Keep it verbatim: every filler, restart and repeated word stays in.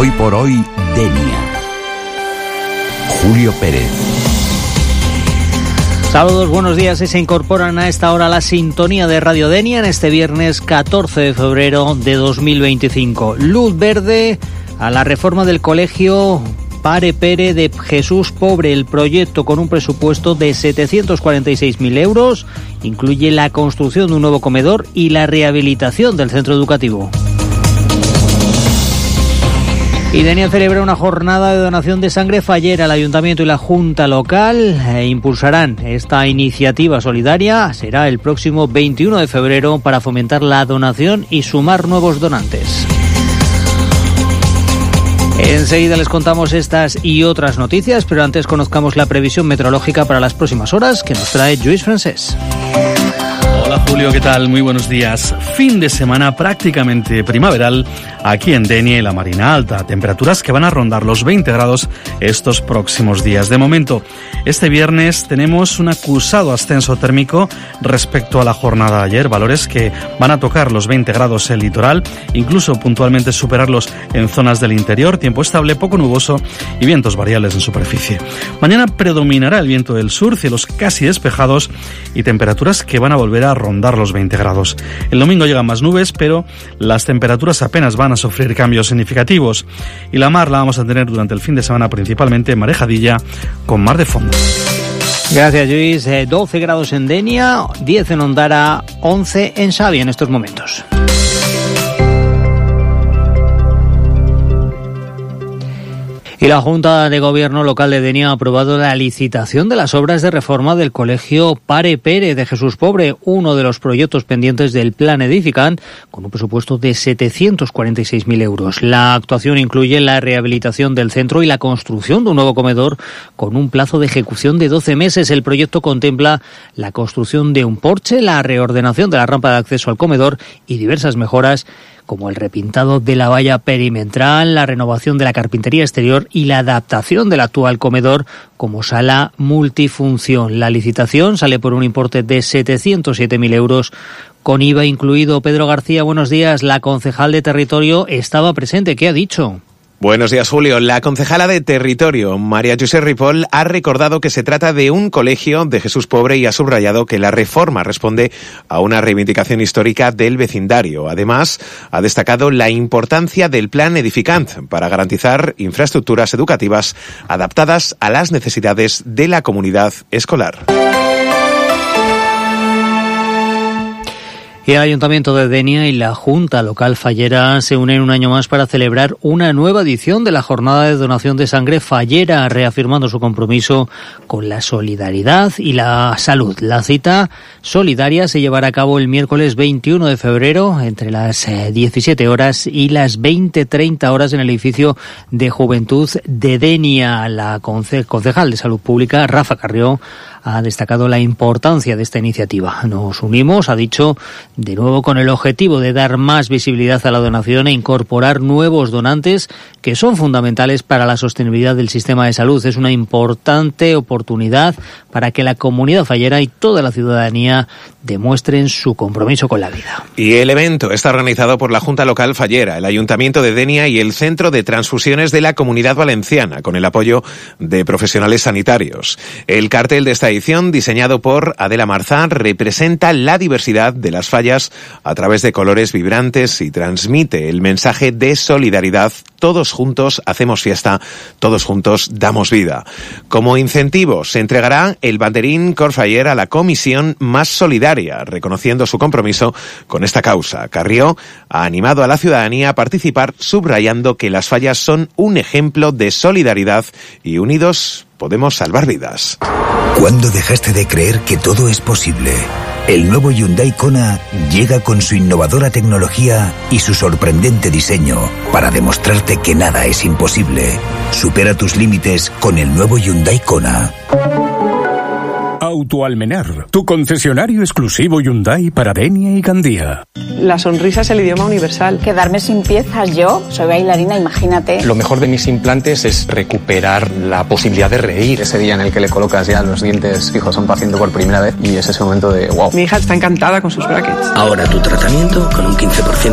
Hoy por hoy, Denia. Julio Pérez. Saludos, buenos días. Se incorporan a esta hora la sintonía de Radio Denia en este viernes catorce de febrero de dos mil veinticinco. Luz verde a la reforma del colegio Pare Pere de Jesús Pobre. El proyecto, con un presupuesto de setecientos cuarenta y seis mil euros, incluye la construcción de un nuevo comedor y la rehabilitación del centro educativo. Y Denia celebra una jornada de donación de sangre fallera. El Ayuntamiento y la Junta Local eh, impulsarán esta iniciativa solidaria. Será el próximo veintiuno de febrero para fomentar la donación y sumar nuevos donantes. Enseguida les contamos estas y otras noticias, pero antes conozcamos la previsión meteorológica para las próximas horas que nos trae Lluís Francés. Hola Julio, ¿qué tal? Muy buenos días. Fin de semana prácticamente primaveral aquí en Denia y la Marina Alta. Temperaturas que van a rondar los veinte grados estos próximos días. De momento, este viernes tenemos un acusado ascenso térmico respecto a la jornada de ayer. Valores que van a tocar los veinte grados en el litoral, incluso puntualmente superarlos en zonas del interior. Tiempo estable, poco nuboso y vientos variables en superficie. Mañana predominará el viento del sur, cielos casi despejados y temperaturas que van a volver a rondar los veinte grados. El domingo llegan más nubes, pero las temperaturas apenas van a sufrir cambios significativos. Y la mar la vamos a tener durante el fin de semana principalmente marejadilla con mar de fondo. Gracias, Luis. Eh, doce grados en Denia, diez en Ondara, once en Xavi en estos momentos. Y la Junta de Gobierno Local de Denia ha aprobado la licitación de las obras de reforma del Colegio Pare Pere de Jesús Pobre, uno de los proyectos pendientes del Plan Edificant, con un presupuesto de setecientos cuarenta y seis mil euros. La actuación incluye la rehabilitación del centro y la construcción de un nuevo comedor con un plazo de ejecución de doce meses. El proyecto contempla la construcción de un porche, la reordenación de la rampa de acceso al comedor y diversas mejoras como el repintado de la valla perimetral, la renovación de la carpintería exterior y la adaptación del actual comedor como sala multifunción. La licitación sale por un importe de setecientos siete mil euros con I V A incluido. Pedro García, buenos días. La concejal de Territorio estaba presente. ¿Qué ha dicho? Buenos días, Julio. La concejala de Territorio, María José Ripoll, ha recordado que se trata de un colegio de Jesús Pobre y ha subrayado que la reforma responde a una reivindicación histórica del vecindario. Además, ha destacado la importancia del Plan Edificant para garantizar infraestructuras educativas adaptadas a las necesidades de la comunidad escolar. Y el Ayuntamiento de Denia y la Junta Local Fallera se unen un año más para celebrar una nueva edición de la jornada de donación de sangre fallera, reafirmando su compromiso con la solidaridad y la salud. La cita solidaria se llevará a cabo el miércoles veintiuno de febrero entre las diecisiete horas y las veinte treinta horas en el edificio de Juventud de Denia. La conce- concejal de Salud Pública, Rafa Carrió, ha destacado la importancia de esta iniciativa. Nos unimos, ha dicho, de nuevo con el objetivo de dar más visibilidad a la donación e incorporar nuevos donantes que son fundamentales para la sostenibilidad del sistema de salud. Es una importante oportunidad para que la comunidad fallera y toda la ciudadanía demuestren su compromiso con la vida. Y el evento está organizado por la Junta Local Fallera, el Ayuntamiento de Denia y el Centro de Transfusiones de la Comunidad Valenciana, con el apoyo de profesionales sanitarios. El cartel de esta edición, diseñado por Adela Marzán, representa la diversidad de las fallas a través de colores vibrantes y transmite el mensaje de solidaridad. Todos juntos hacemos fiesta, todos juntos damos vida. Como incentivo, se entregará el banderín Cor Faller a la comisión más solidaria, reconociendo su compromiso con esta causa. Carrió ha animado a la ciudadanía a participar, subrayando que las fallas son un ejemplo de solidaridad y unidos podemos salvar vidas. ¿Cuándo dejaste de creer que todo es posible? El nuevo Hyundai Kona llega con su innovadora tecnología y su sorprendente diseño para demostrarte que nada es imposible. Supera tus límites con el nuevo Hyundai Kona. Autoalmenar, tu concesionario exclusivo Hyundai para Denia y Gandía. La sonrisa es el idioma universal. Quedarme sin piezas, yo soy bailarina, imagínate. Lo mejor de mis implantes es recuperar la posibilidad de reír. Ese día en el que le colocas ya los dientes fijos a un paciente por primera vez y es ese momento de wow. Mi hija está encantada con sus brackets. Ahora tu tratamiento con un quince por ciento